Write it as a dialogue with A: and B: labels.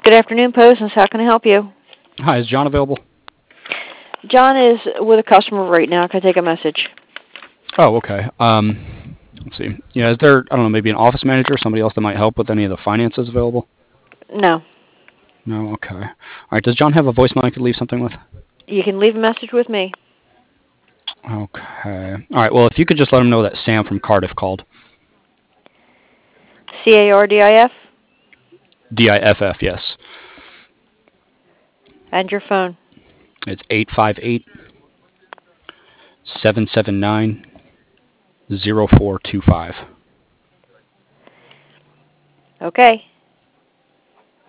A: Good afternoon, Posens. How can I help you?
B: Hi, is John available?
A: John is with a customer right now. Can I take a message?
B: Oh, okay. Let's see. Yeah, is there, I don't know, maybe an office manager or somebody else that might help with any of the finances available?
A: No.
B: No, okay. All right, does John have a voicemail I could leave something with?
A: You can leave a message with me.
B: Okay. All right, well, if you could just let him know that Sam from Cardiff called.
A: CARDIF?
B: DIFF, yes.
A: And your phone.
B: It's 858-779-0425.
A: Okay.